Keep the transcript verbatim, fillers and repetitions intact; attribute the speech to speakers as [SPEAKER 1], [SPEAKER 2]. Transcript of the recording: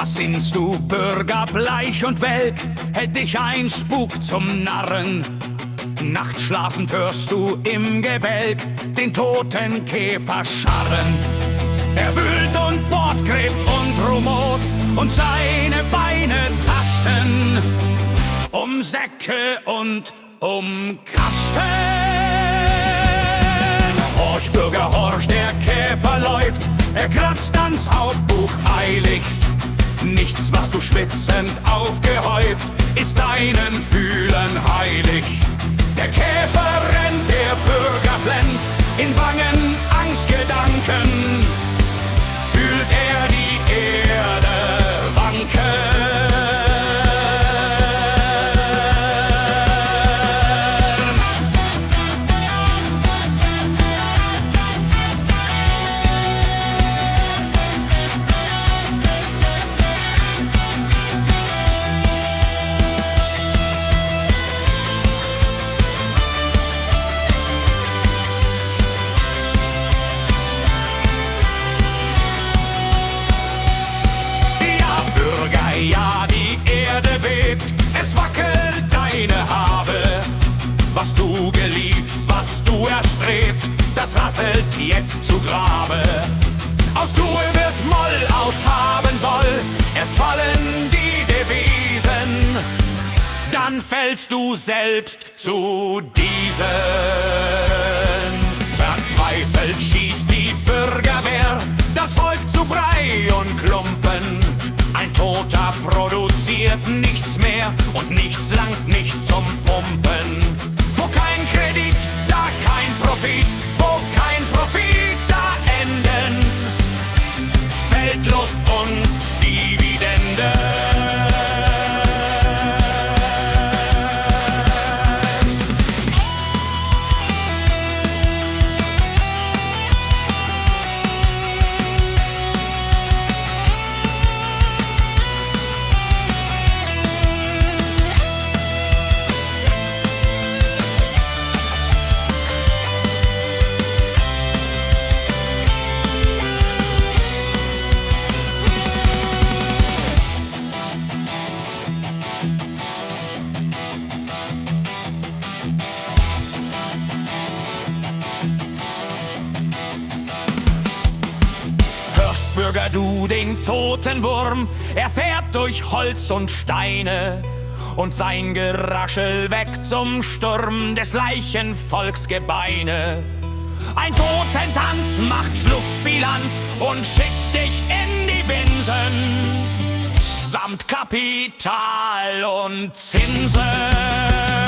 [SPEAKER 1] Was sinnst du, Bürger, bleich und welk? Hält dich ein Spuk zum Narren? Nachts schlafend hörst du im Gebälk den toten Käfer scharren. Er wühlt und bohrt, gräbt und rumort und seine Beine tasten um Säcke und um Kasten. Horch, Bürger, horch, der Käfer läuft, er kratzt ans Hauptbuch eilig. Nichts, was du schwitzend aufgehäuft, ist seinen Fühlen heilig. Der Käfer rennt, der Bürger flennt, in bangen Angstgedanken fühlt er die Erde wanken. Ja, die Erde bebt, es wackelt deine Habe. Was du geliebt, was du erstrebt, das rasselt jetzt zu Grabe. Aus Dur wird Moll, aus haben soll, erst fallen die Devisen, dann fällst du selbst zu diesen. Verzweifelt schießt die Bürgerwehr das Volk zu Brei und Klumpen. Ein Toter produziert nichts mehr und nichts langt nicht zum Pumpen. Wo kein Kredit, da kein Profit, wo kein Profit, da enden Weltlust und Dividende. Bürger, du den toten Wurm, er fährt durch Holz und Steine und sein Geraschel weckt zum Sturm des Leichenvolks Gebeine. Ein Totentanz macht Schlussbilanz und schickt dich in die Binsen samt Kapital und Zinsen.